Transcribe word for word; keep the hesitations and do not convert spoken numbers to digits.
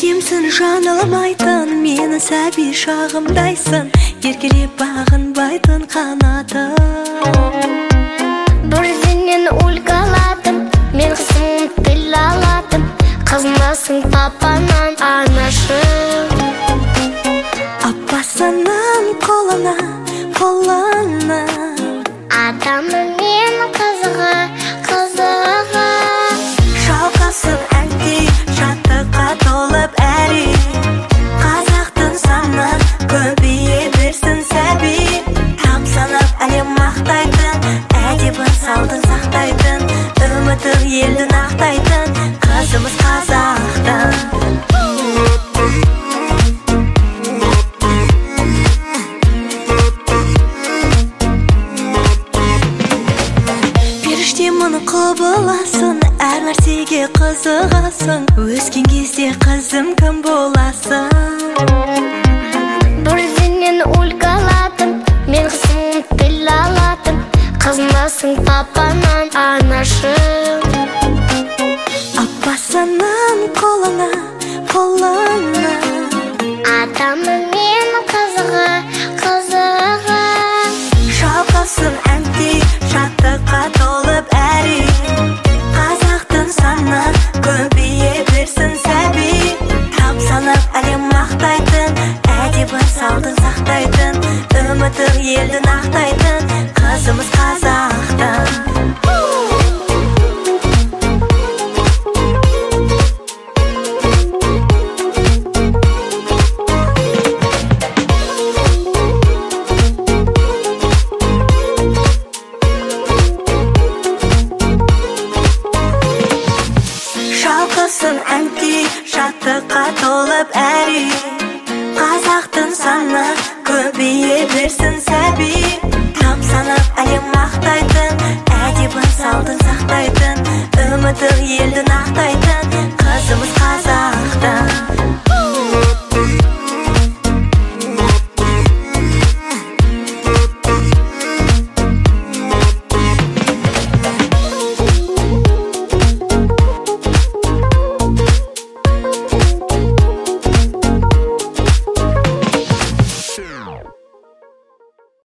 Періштемсің, жаңылмайтын, мені сәби шағымдайсың, еркелеп бағынбайтын қанатым. Бірденен өлгаладым, мен қызым тіл аладым, қызмасың папанан анашым. Апасының қолына, қолына, адамы мен қызығы, қызығы. Шалқасын әнде шаттыққа толып әрі, қазақтың саны көбейе берсін сәби. Тамсанып әлем мақтайтын, әдебін салтын сақтайтын, үмітін елдің ақтайтын, қызымыз қазақтың. Періштемін құбыласын, әр нәрсеге қызығасың, өскен кезде қызым кім боласың? Бірденен өлгаладым, мен қызым тіл аладым, қызмасың папанан анашым. Апасының қолына, қолына, адамы мен қызығы, қызығы. шалқасын әнде шаттыққа толып әрі, қазақтың саны көбейе берсін сәби. Тамсанып әлем мақтайтын, әдебін салтын сақтайтын, үмітін елдің ақтайтын, қызымыз қазақтың. Шалқасын әнде шаттыққа толып әрі,